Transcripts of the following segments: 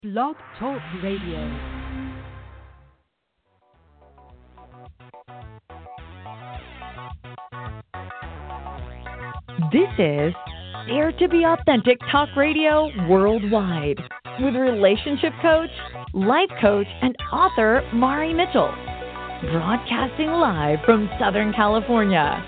Blog Talk Radio. This is Dare to Be Authentic Talk Radio Worldwide with relationship coach, life coach, and author Mari Mitchell. Broadcasting live from Southern California.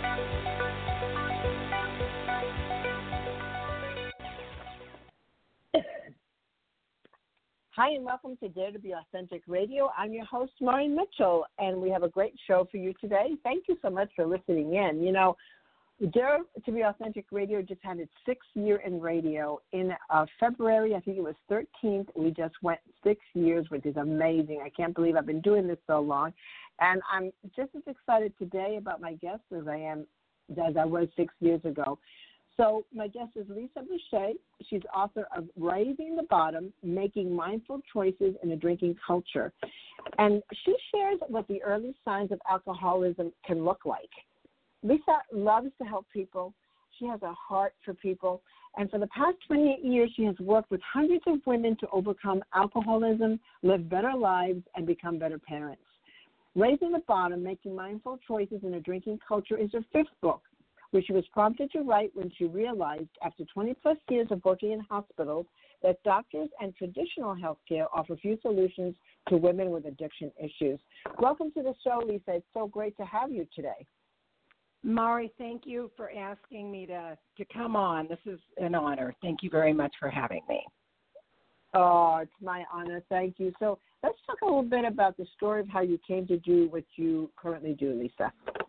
Hi, and welcome to Dare to Be Authentic Radio. I'm your host, Mari Mitchell, and we have a great show for you today. Thank you so much for listening in. You know, Dare to Be Authentic Radio just had its 6th year in radio. In February, I think it was 13th, we just went 6 years, which is amazing. I can't believe I've been doing this so long. And I'm just as excited today about my guests as I was 6 years ago. So my guest is Lisa Boucher. She's author of Raising the Bottom, Making Mindful Choices in a Drinking Culture. And she shares what the early signs of alcoholism can look like. Lisa loves to help people. She has a heart for people. And for the past 28 years, she has worked with hundreds of women to overcome alcoholism, live better lives, and become better parents. Raising the Bottom, Making Mindful Choices in a Drinking Culture is her 5th book, which she was prompted to write when she realized, after 20-plus years of working in hospitals, that doctors and traditional healthcare offer few solutions to women with addiction issues. Welcome to the show, Lisa. It's so great to have you today. Mari, thank you for asking me to come on. This is an honor. Thank you very much for having me. Oh, it's my honor. Thank you. So let's talk a little bit about the story of how you came to do what you currently do, Lisa.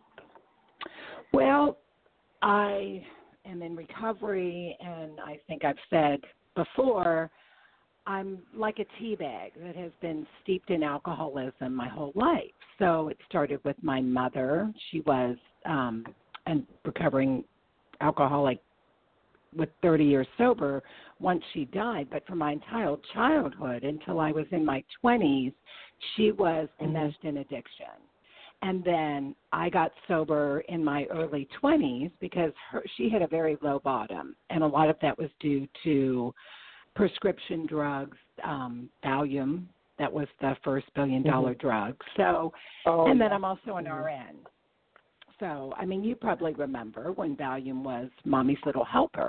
Well, I am in recovery, and I think I've said before, I'm like a tea bag that has been steeped in alcoholism my whole life. So it started with my mother. She was a recovering alcoholic with 30 years sober once she died. But for my entire childhood until I was in my 20s, she was enmeshed in addiction. And then I got sober in my early 20s because she had a very low bottom, and a lot of that was due to prescription drugs, Valium. That was the first billion-dollar drug. So, and then I'm also an RN. So, I mean, you probably remember when Valium was Mommy's Little Helper.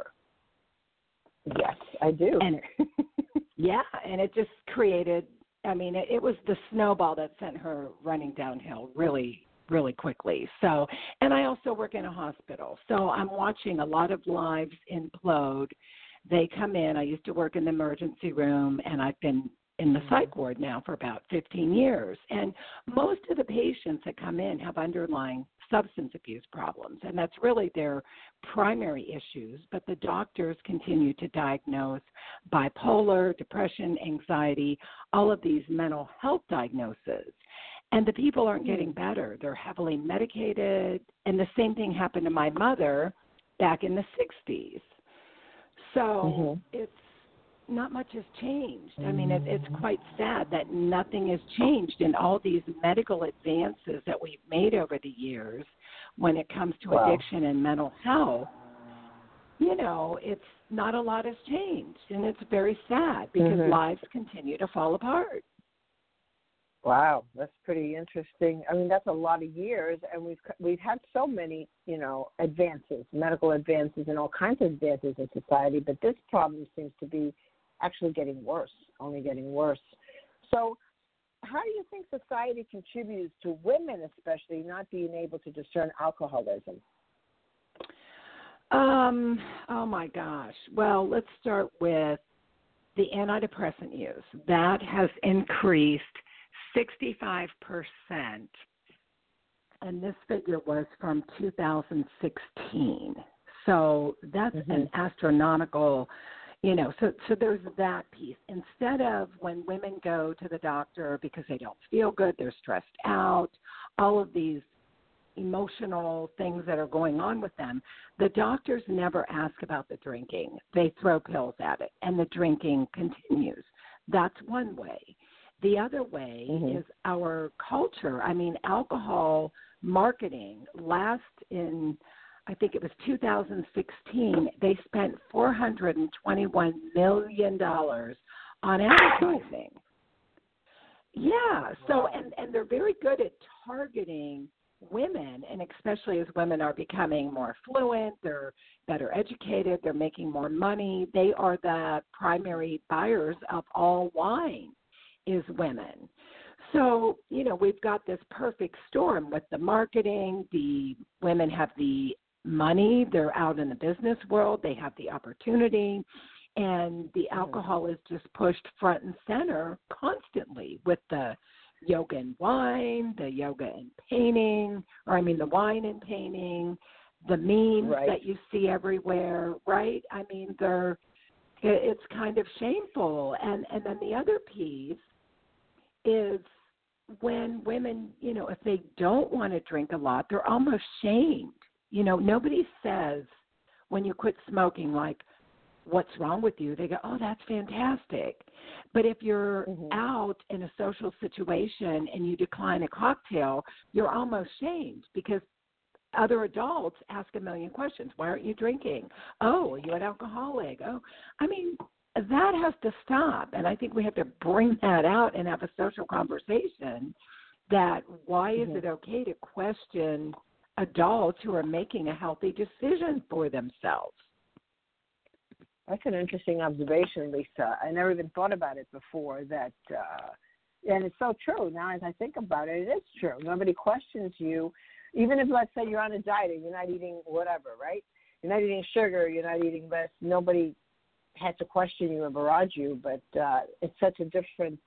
Yes, I do. And yeah, and it just created, I mean, it was the snowball that sent her running downhill really, really quickly. So, and I also work in a hospital. So I'm watching a lot of lives implode. They come in. I used to work in the emergency room, and I've been in the psych ward now for about 15 years. And most of the patients that come in have underlying substance abuse problems, and that's really their primary issues. But the doctors continue to diagnose bipolar, depression, anxiety, all of these mental health diagnoses. And the people aren't getting better. They're heavily medicated. And the same thing happened to my mother back in the 60s. So it's not much has changed. I mean, it's quite sad that nothing has changed in all these medical advances that we've made over the years when it comes to addiction and mental health. You know, it's not a lot has changed, and it's very sad because lives continue to fall apart. Wow, that's pretty interesting. I mean, that's a lot of years, and we've had so many, you know, advances, medical advances, and all kinds of advances in society. But this problem seems to be actually getting worse, only getting worse. So, how do you think society contributes to women, especially, not being able to discern alcoholism? Oh my gosh. Well, let's start with the antidepressant use. That has increased 65%, and this figure was from 2016. So that's an astronomical, you know, so there's that piece. Instead of when women go to the doctor because they don't feel good, they're stressed out, all of these emotional things that are going on with them, the doctors never ask about the drinking. They throw pills at it, and the drinking continues. That's one way. The other way is our culture. I mean, alcohol marketing last in, I think it was 2016, they spent $421 million on advertising. Yeah, so and they're very good at targeting women, and especially as women are becoming more fluent, they're better educated, they're making more money. They are the primary buyers of all wine is women. So, we've got this perfect storm with the marketing. The women have the money. They're out in the business world. They have the opportunity. And the alcohol is just pushed front and center constantly with the yoga and wine, the yoga and painting, the wine and painting, the memes that you see everywhere, right? It's kind of shameful. And then the other piece is when women, if they don't want to drink a lot, they're almost shamed. Nobody says when you quit smoking, like, what's wrong with you? They go, oh, that's fantastic. But if you're out in a social situation and you decline a cocktail, you're almost shamed because other adults ask a million questions. Why aren't you drinking? Oh, are you an alcoholic? Oh, that has to stop. And I think we have to bring that out and have a social conversation that why is it okay to question adults who are making a healthy decision for themselves? That's an interesting observation, Lisa. I never even thought about it before. That, and it's so true. Now, as I think about it, it is true. Nobody questions you, even if, let's say, you're on a diet and you're not eating whatever, right? You're not eating sugar. You're not eating this. Nobody has to question you or barrage you. But it's such a different.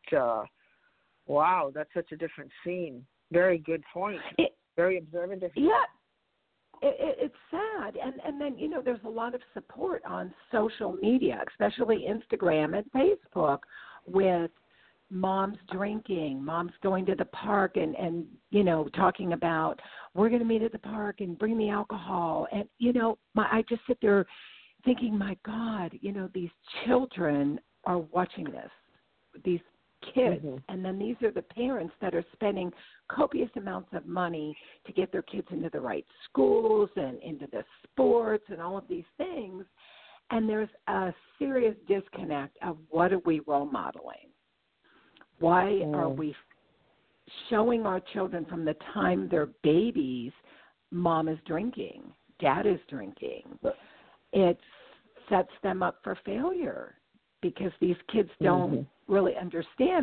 Wow, that's such a different scene. Very good point. Very observant. Yeah. It's sad. And then, there's a lot of support on social media, especially Instagram and Facebook, with moms drinking, moms going to the park and talking about, we're going to meet at the park and bring the alcohol. And, I just sit there thinking, my God, these children are watching this, these kids, and then these are the parents that are spending copious amounts of money to get their kids into the right schools and into the sports and all of these things, and there's a serious disconnect of what are we role modeling? Why are we showing our children from the time they're babies, mom is drinking, dad is drinking? It sets them up for failure because these kids don't really understand.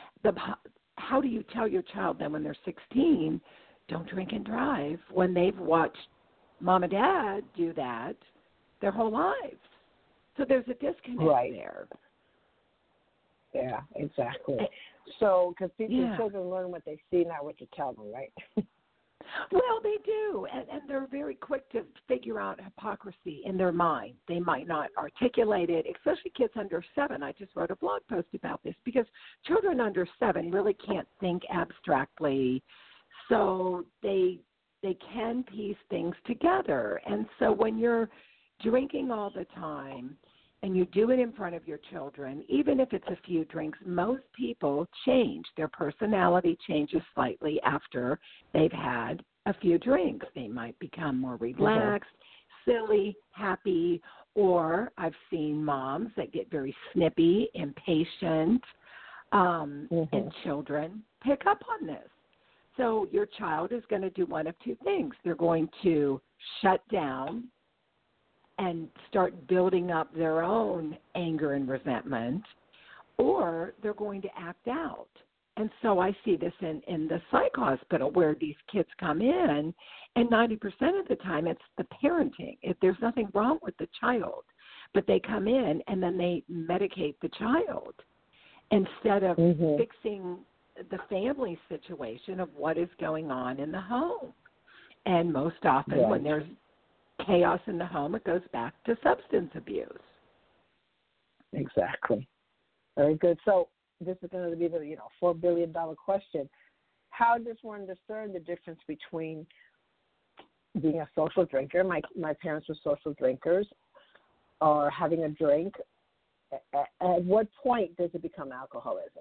How do you tell your child then when they're 16, don't drink and drive, when they've watched mom and dad do that their whole lives? So there's a disconnect there. Yeah, exactly. So, because children learn what they see, not what you tell them, right? Well, they do, and they're very quick to figure out hypocrisy in their mind. They might not articulate it, especially kids under 7. I just wrote a blog post about this because children under 7 really can't think abstractly, so they can piece things together. And so when you're drinking all the time and you do it in front of your children, even if it's a few drinks, most people change. Their personality changes slightly after they've had a few drinks. They might become more relaxed, silly, happy, or I've seen moms that get very snippy, impatient, and children pick up on this. So your child is going to do one of two things. They're going to shut down and start building up their own anger and resentment, or they're going to act out. And so I see this in the psych hospital where these kids come in, and 90% of the time it's the parenting. If there's nothing wrong with the child, but they come in and then they medicate the child instead of fixing the family situation of what is going on in the home. And most often when there's chaos in the home, it goes back to substance abuse. Exactly. Very good. So this is going to be the $4 billion question. How does one discern the difference between being a social drinker? My parents were social drinkers, or having a drink. At what point does it become alcoholism?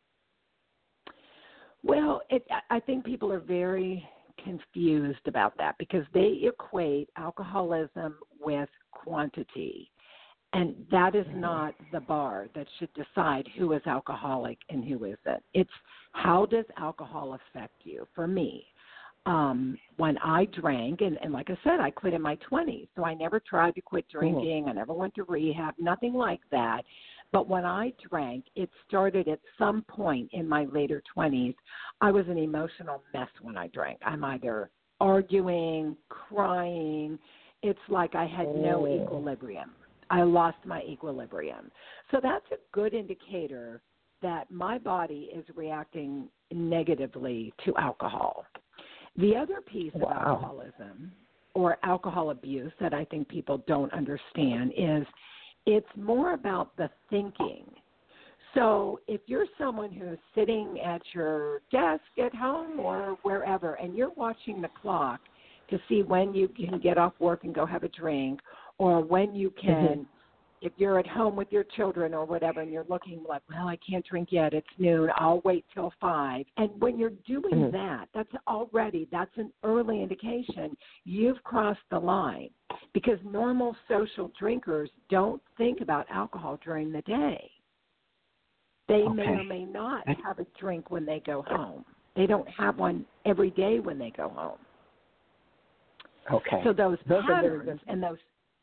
Well, I think people are very confused about that because they equate alcoholism with quantity. And that is not the bar that should decide who is alcoholic and who isn't. It's how does alcohol affect you? For me, when I drank, and like I said, I quit in my 20s, so I never tried to quit drinking. I never went to rehab, nothing like that. But when I drank, it started at some point in my later 20s. I was an emotional mess when I drank. I'm either arguing, crying. It's like I had no equilibrium. I lost my equilibrium. So that's a good indicator that my body is reacting negatively to alcohol. The other piece of alcoholism or alcohol abuse that I think people don't understand is it's more about the thinking. So if you're someone who's sitting at your desk at home or wherever and you're watching the clock to see when you can get off work and go have a drink, or when you can, if you're at home with your children or whatever, and you're looking like, well, I can't drink yet, it's noon, I'll wait till 5. And when you're doing that, that's an early indication you've crossed the line, because normal social drinkers don't think about alcohol during the day. They may or may not have a drink when they go home. They don't have one every day when they go home. Okay. So those patterns and those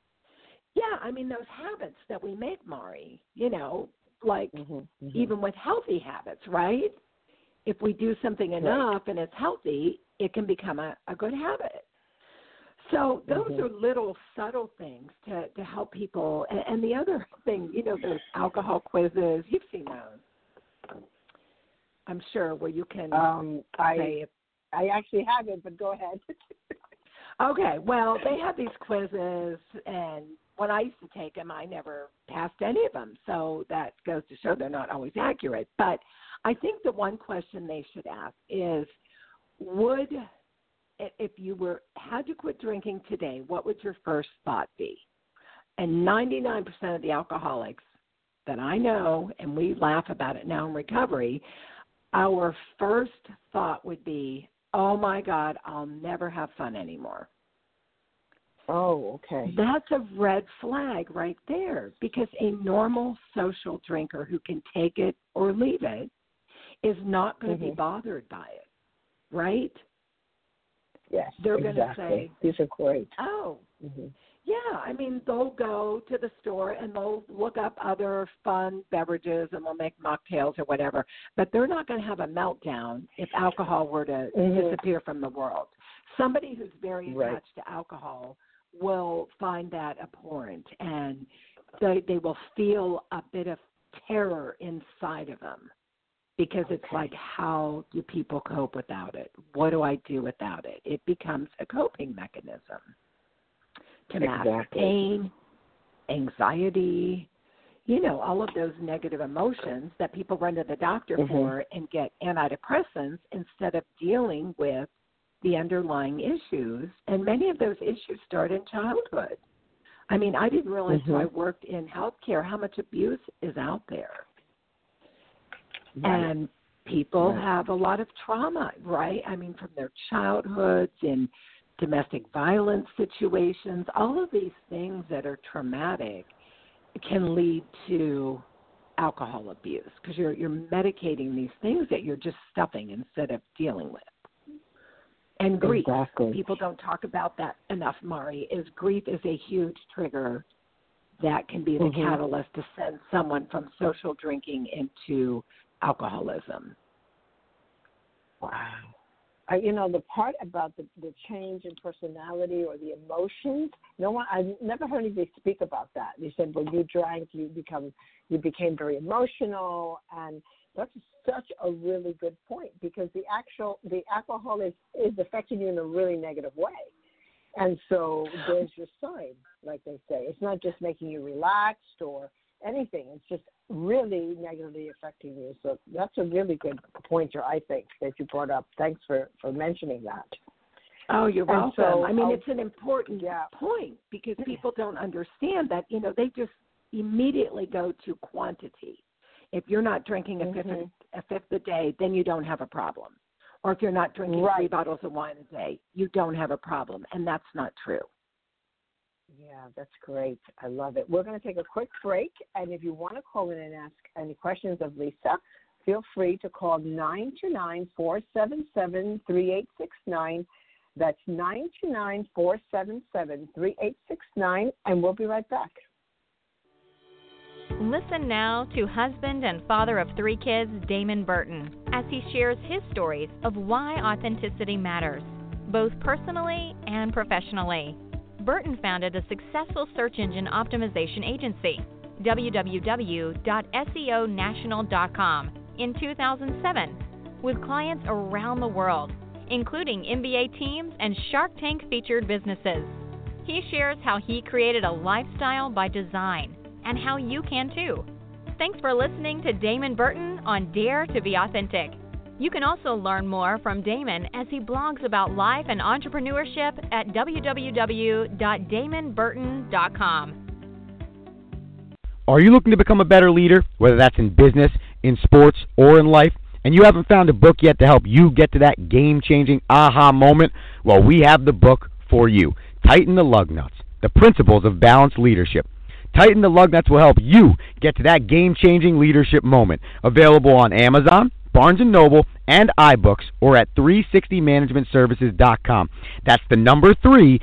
habits that we make, Mari, like even with healthy habits, right? If we do something enough and it's healthy, it can become a good habit. So those are little subtle things to help people. And the other thing, those alcohol quizzes, you've seen those, I'm sure, where you can say. I actually haven't, but go ahead. Okay, well, they have these quizzes, and when I used to take them, I never passed any of them. So that goes to show they're not always accurate. But I think the one question they should ask is, if you had to quit drinking today, what would your first thought be? And 99% of the alcoholics that I know, and we laugh about it now in recovery, our first thought would be, oh, my God, I'll never have fun anymore. Oh, okay. That's a red flag right there, because a normal social drinker who can take it or leave it is not going to be bothered by it, right? Yes, they're going to say, these are great. Oh, yeah. I mean, they'll go to the store and they'll look up other fun beverages and they'll make mocktails or whatever, but they're not going to have a meltdown if alcohol were to disappear from the world. Somebody who's very attached to alcohol will find that abhorrent, and they will feel a bit of terror inside of them, because it's like, how do people cope without it? What do I do without it? It becomes a coping mechanism to mask pain, anxiety, all of those negative emotions that people run to the doctor for and get antidepressants instead of dealing with the underlying issues. And many of those issues start in childhood. I mean, I didn't realize until I worked in healthcare how much abuse is out there. And people have a lot of trauma, right? I mean, from their childhoods and domestic violence situations, all of these things that are traumatic can lead to alcohol abuse, because you're medicating these things that you're just stuffing instead of dealing with. And grief. People don't talk about that enough, Mari, grief is a huge trigger that can be the catalyst to send someone from social drinking into alcoholism. Wow. The part about the change in personality or the emotions, I've never heard anybody speak about that. You said when you drank, you became very emotional, and that's such a really good point, because the alcohol is affecting you in a really negative way. And so there's your sign, like they say. It's not just making you relaxed or anything. It's just really negatively affecting you. So that's a really good pointer, I think, that you brought up. Thanks for mentioning that. Oh, you're welcome. So, it's an important point, because people don't understand that, they just immediately go to quantity. If you're not drinking a fifth a day, then you don't have a problem. Or if you're not drinking 3 bottles of wine a day, you don't have a problem. And that's not true. Yeah, that's great. I love it. We're going to take a quick break, and if you want to call in and ask any questions of Lisa, feel free to call 929-477-3869. That's 929-477-3869, and we'll be right back. Listen now to husband and father of 3 kids, Damon Burton, as he shares his stories of why authenticity matters, both personally and professionally. Burton founded a successful search engine optimization agency, www.seonational.com, in 2007, with clients around the world, including NBA teams and Shark Tank featured businesses. He shares how he created a lifestyle by design and how you can too. Thanks for listening to Damon Burton on Dare to Be Authentic. You can also learn more from Damon as he blogs about life and entrepreneurship at www.damonburton.com. Are you looking to become a better leader, whether that's in business, in sports, or in life, and you haven't found a book yet to help you get to that game-changing aha moment? Well, we have the book for you, Tighten the Lug Nuts, The Principles of Balanced Leadership. Tighten the Lug Nuts will help you get to that game-changing leadership moment. Available on Amazon, Barnes & Noble, and iBooks, or at 360managementservices.com. That's the number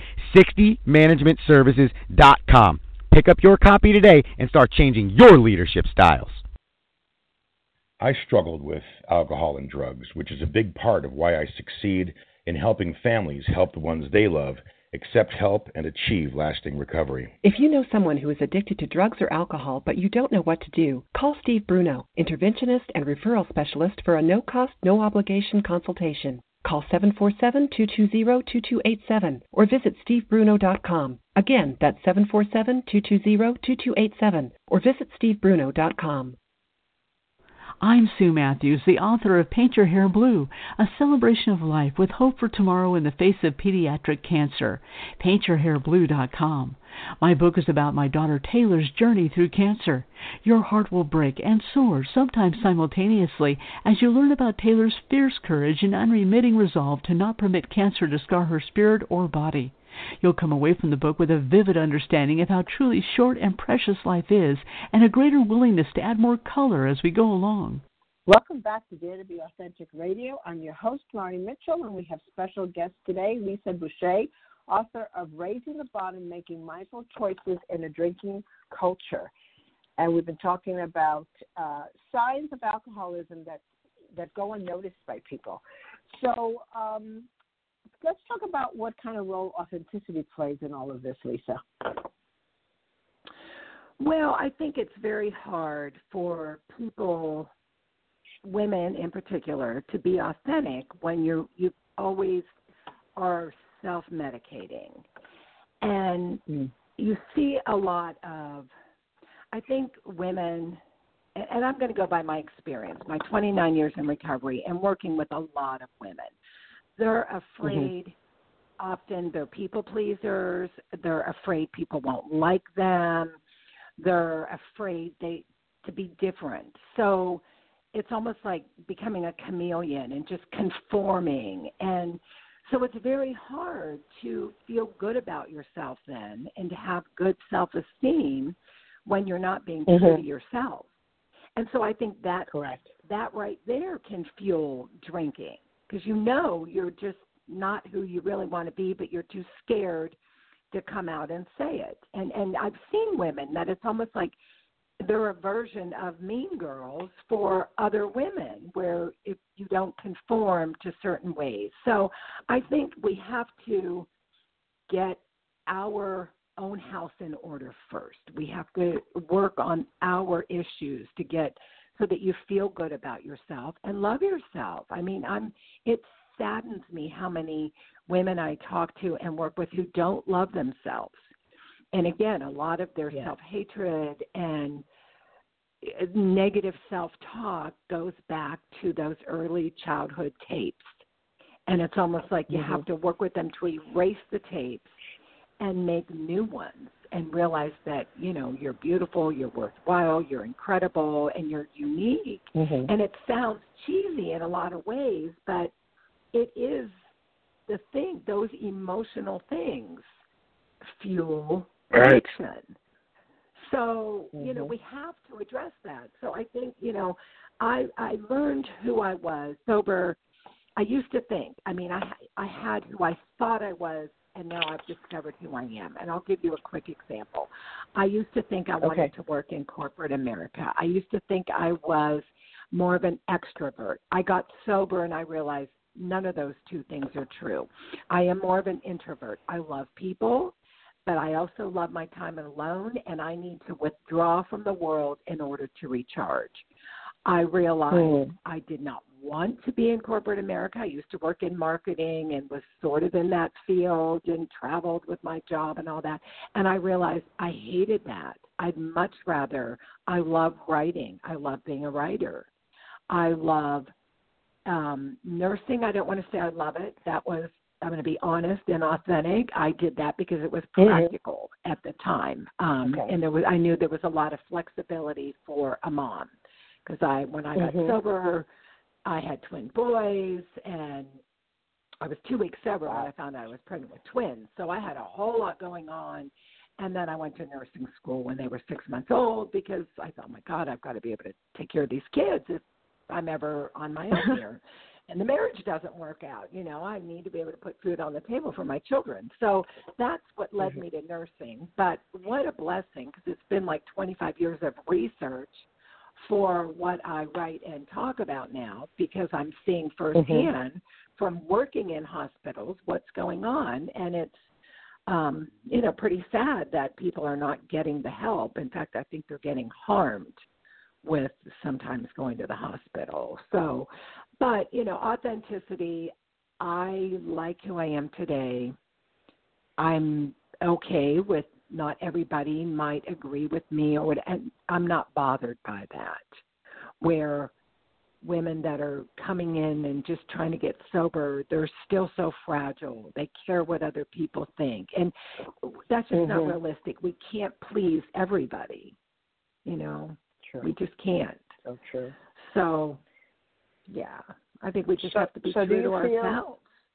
360managementservices.com. Pick up your copy today and start changing your leadership styles. I struggled with alcohol and drugs, which is a big part of why I succeed in helping families help the ones they love accept help and achieve lasting recovery. If you know someone who is addicted to drugs or alcohol but you don't know what to do, call Steve Bruno, interventionist and referral specialist, for a no-cost, no-obligation consultation. Call 747-220-2287 or visit stevebruno.com. Again, that's 747-220-2287 or visit stevebruno.com. I'm Sue Matthews, the author of Paint Your Hair Blue, a celebration of life with hope for tomorrow in the face of pediatric cancer. PaintYourHairBlue.com. My book is about my daughter Taylor's journey through cancer. Your heart will break and soar, sometimes simultaneously, as you learn about Taylor's fierce courage and unremitting resolve to not permit cancer to scar her spirit or body. You'll come away from the book with a vivid understanding of how truly short and precious life is, and a greater willingness to add more color as we go along. Welcome back to Dare to Be Authentic Radio. I'm your host, Mari Mitchell, and we have special guest today, Lisa Boucher, author of Raising the Bottom, Making Mindful Choices in a Drinking Culture. And we've been talking about signs of alcoholism that go unnoticed by people. So let's talk about what kind of role authenticity plays in all of this, Lisa. Well, I think it's very hard for people, women in particular, to be authentic when you always are self-medicating. And you see a lot of, I think women, and I'm going to go by my experience, my 29 years in recovery and working with a lot of women. They're afraid, often they're people pleasers, they're afraid people won't like them, they're afraid to be different. So it's almost like becoming a chameleon and just conforming. And so it's very hard to feel good about yourself then and to have good self-esteem when you're not being true to yourself. And so I think that right there can fuel drinking. Because you know you're just not who you really want to be, but you're too scared to come out and say it. And I've seen women that it's almost like they're a version of Mean Girls for other women, where if you don't conform to certain ways. So I think we have to get our own house in order first. We have to work on our issues to get so that you feel good about yourself and love yourself. I mean, it saddens me how many women I talk to and work with who don't love themselves. And again, a lot of their self-hatred and negative self-talk goes back to those early childhood tapes. And it's almost like you have to work with them to erase the tapes and make new ones and realize that, you know, you're beautiful, you're worthwhile, you're incredible, and you're unique. And it sounds cheesy in a lot of ways, but it is the thing. Those emotional things fuel addiction. So, Mm-hmm. we have to address that. So I think, I learned who I was sober. I used to think, I had who I thought I was, and now I've discovered who I am. And I'll give you a quick example. I used to think I wanted to work in corporate America. I used to think I was more of an extrovert. I got sober and I realized none of those two things are true. I am more of an introvert. I love people, but I also love my time alone, and I need to withdraw from the world in order to recharge. I realized I did not want to be in corporate America. I used to work in marketing and was sort of in that field and traveled with my job and all that. And I realized I hated that. I'd much rather, I love writing. I love being a writer. I love nursing. I don't want to say I love it. That was, I'm going to be honest and authentic. I did that because it was practical at the time. And I knew there was a lot of flexibility for a mom. Because when I got sober, I had twin boys, and I was 2 weeks sober when I found out I was pregnant with twins. So I had a whole lot going on. And then I went to nursing school when they were 6 months old because I thought, my God, I've got to be able to take care of these kids if I'm ever on my own here. And the marriage doesn't work out. I need to be able to put food on the table for my children. So that's what led me to nursing. But what a blessing, because it's been like 25 years of research for what I write and talk about now, because I'm seeing firsthand from working in hospitals what's going on. And it's, pretty sad that people are not getting the help. In fact, I think they're getting harmed with sometimes going to the hospital. So, but, authenticity, I like who I am today. I'm okay with not everybody might agree with me, and I'm not bothered by that, where women that are coming in and just trying to get sober, they're still so fragile. They care what other people think. And that's just not realistic. We can't please everybody, True. We just can't. So true. So, yeah, I think we just have to be true to ourselves.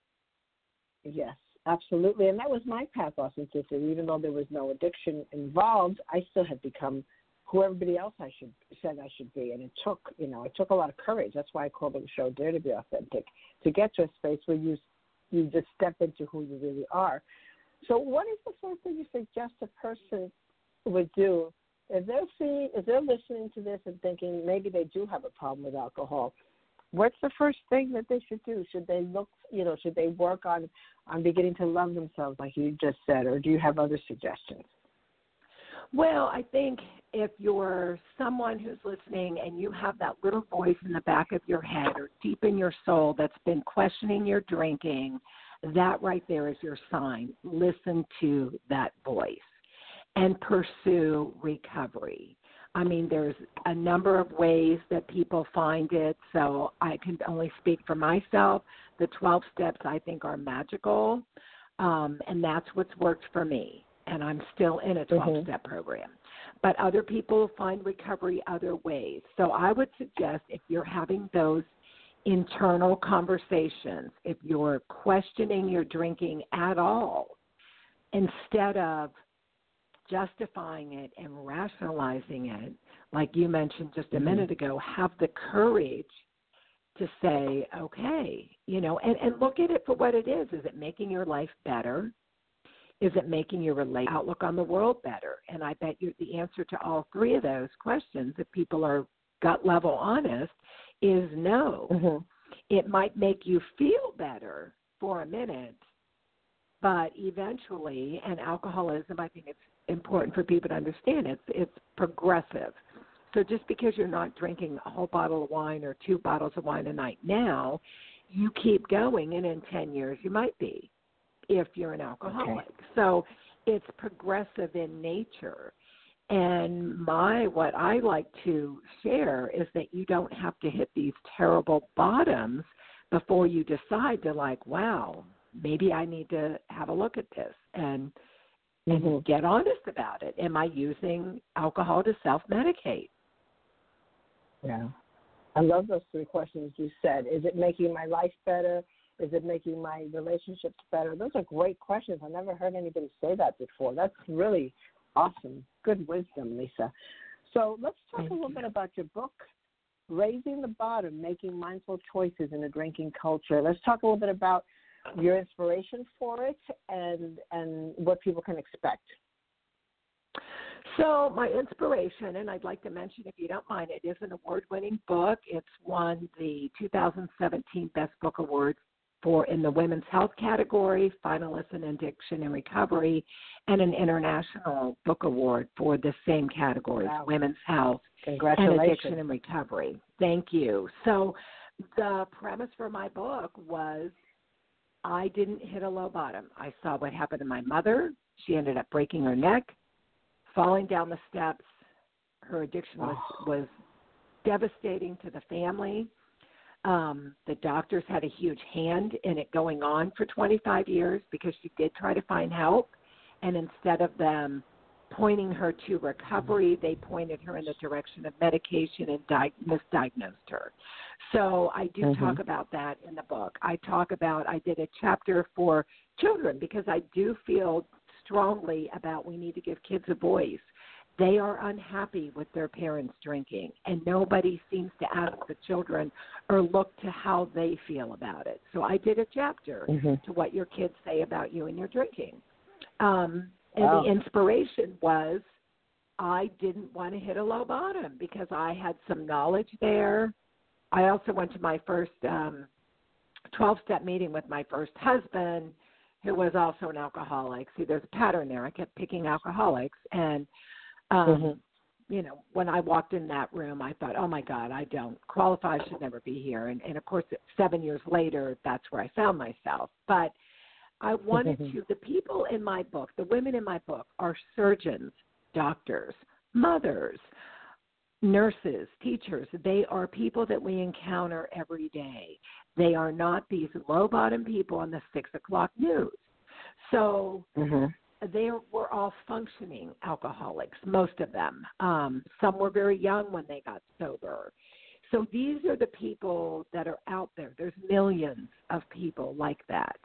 Yes, absolutely. And that was my path, authenticity. Even though there was no addiction involved, I still had become who everybody else said I should be. And it took a lot of courage. That's why I call the show Dare to Be Authentic, to get to a space where you just step into who you really are. So what is the first thing you suggest a person would do if they're listening to this and thinking maybe they do have a problem with alcohol? What's the first thing that they should do? Should they should they work on beginning to love themselves like you just said, or do you have other suggestions? Well, I think if you're someone who's listening and you have that little voice in the back of your head or deep in your soul that's been questioning your drinking, that right there is your sign. Listen to that voice and pursue recovery. I mean, there's a number of ways that people find it, so I can only speak for myself. The 12 steps I think are magical, and that's what's worked for me, and I'm still in a 12-step program. But other people find recovery other ways. So I would suggest if you're having those internal conversations, if you're questioning your drinking at all, instead of justifying it and rationalizing it, like you mentioned just a minute ago, have the courage to say, okay, and look at it for what it is. Is it making your life better? Is it making your outlook on the world better? And I bet you the answer to all three of those questions, if people are gut level honest, is no. It might make you feel better for a minute, but eventually, and alcoholism, I think it's important for people to understand, it's progressive. So just because you're not drinking a whole bottle of wine or 2 bottles of wine a night now, you keep going, and in 10 years you might be, if you're an alcoholic. So it's progressive in nature. And what I like to share is that you don't have to hit these terrible bottoms before you decide to wow, maybe I need to have a look at this and get honest about it. Am I using alcohol to self-medicate? Yeah. I love those 3 questions you said. Is it making my life better? Is it making my relationships better? Those are great questions. I never heard anybody say that before. That's really awesome. Good wisdom, Lisa. So let's talk a little bit about your book, Raising the Bottom, Making Mindful Choices in a Drinking Culture. Let's talk a little bit about your inspiration for it and what people can expect. So my inspiration, and I'd like to mention, if you don't mind, it is an award-winning book. It's won the 2017 Best Book Award in the Women's Health category, finalist in Addiction and Recovery, and an International Book Award for the same categories, wow. Women's Health and Addiction and Recovery. Thank you. So the premise for my book was I didn't hit a low bottom. I saw what happened to my mother. She ended up breaking her neck, falling down the steps. Her addiction was devastating to the family. The doctors had a huge hand in it going on for 25 years because she did try to find help. And instead of them pointing her to recovery, they pointed her in the direction of medication and misdiagnosed her. So I do talk about that in the book. I did a chapter for children because I do feel strongly about we need to give kids a voice. They are unhappy with their parents drinking, and nobody seems to ask the children or look to how they feel about it. So I did a chapter to what your kids say about you and your drinking. And the inspiration was I didn't want to hit a low bottom because I had some knowledge there. I also went to my first 12-step meeting with my first husband, who was also an alcoholic. See, there's a pattern there. I kept picking alcoholics, and you know, when I walked in that room, I thought, oh, my God, I don't qualify, I should never be here. And of course, 7 years later, that's where I found myself. But I wanted to, the people in my book, the women in my book are surgeons, doctors, mothers, nurses, teachers. They are people that we encounter every day. They are not these low-bottom people on the 6 o'clock news. So they were all functioning alcoholics, most of them. Some were very young when they got sober. So these are the people that are out there. There's millions of people like that.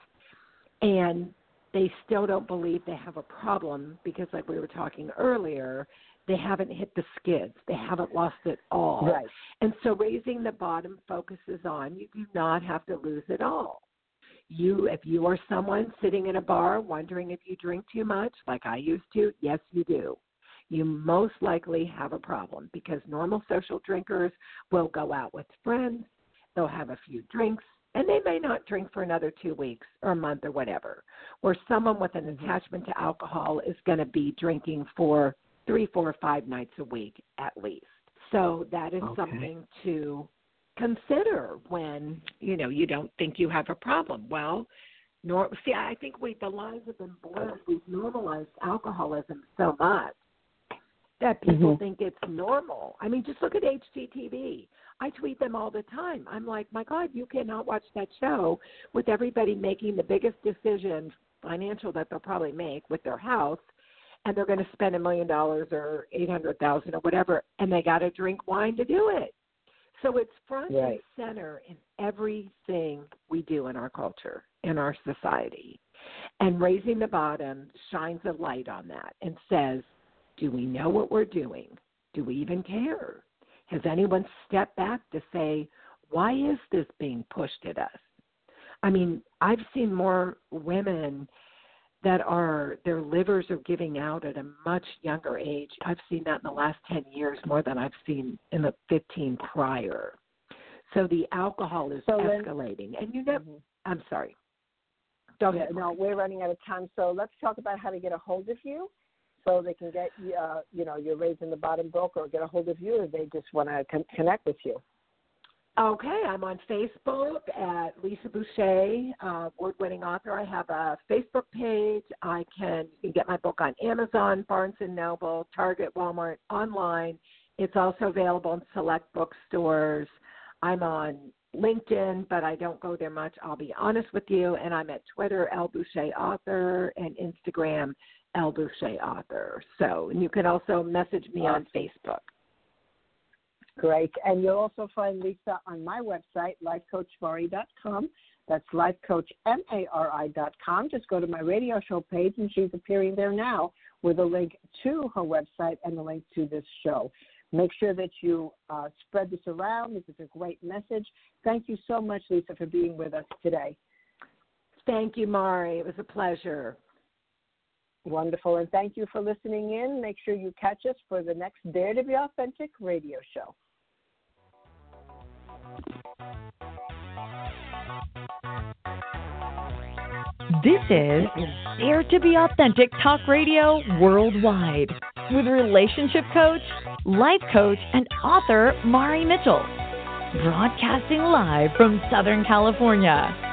And they still don't believe they have a problem because, like we were talking earlier, they haven't hit the skids. They haven't lost it all. Right. And so Raising the Bottom focuses on you do not have to lose it all. If you are someone sitting in a bar wondering if you drink too much, like I used to, yes, you do. You most likely have a problem because normal social drinkers will go out with friends, they'll have a few drinks, and they may not drink for another 2 weeks or a month or whatever. Or someone with an attachment to alcohol is going to be drinking for 3, 4, 5 nights a week at least. So that is something to consider when, you don't think you have a problem. Well, I think the lines have been blurred. We've normalized alcoholism so much that people think it's normal. I mean, just look at HGTV. I tweet them all the time. I'm like, my God, you cannot watch that show with everybody making the biggest decision financial that they'll probably make with their house, and they're going to spend $1 million or $800,000 or whatever, and they got to drink wine to do it. So it's front and center in everything we do in our culture, in our society. And Raising the Bottom shines a light on that and says, do we know what we're doing? Do we even care? Has anyone stepped back to say, why is this being pushed at us? I mean, I've seen more women that their livers are giving out at a much younger age. I've seen that in the last 10 years more than I've seen in the 15 prior. So the alcohol is escalating. And I'm sorry. Go ahead. No, we're running out of time. So let's talk about how to get a hold of you so they can get, your Raising the Bottom book or get a hold of you if they just want to connect with you. Okay, I'm on Facebook at Lisa Boucher, award-winning author. I have a Facebook page. You can get my book on Amazon, Barnes & Noble, Target, Walmart, online. It's also available in select bookstores. I'm on LinkedIn, but I don't go there much, I'll be honest with you. And I'm at Twitter, L. Boucher Author, and Instagram, L. Boucher Author. And you can also message me on Facebook. Great. And you'll also find Lisa on my website, lifecoachmari.com. That's lifecoachmari.com. Just go to my radio show page, and she's appearing there now with a link to her website and a link to this show. Make sure that you spread this around. This is a great message. Thank you so much, Lisa, for being with us today. Thank you, Mari. It was a pleasure. Wonderful. And thank you for listening in. Make sure you catch us for the next Dare to Be Authentic radio show. This is Dare to Be Authentic Talk Radio Worldwide with relationship coach, life coach, and author Mari Mitchell. Broadcasting live from Southern California.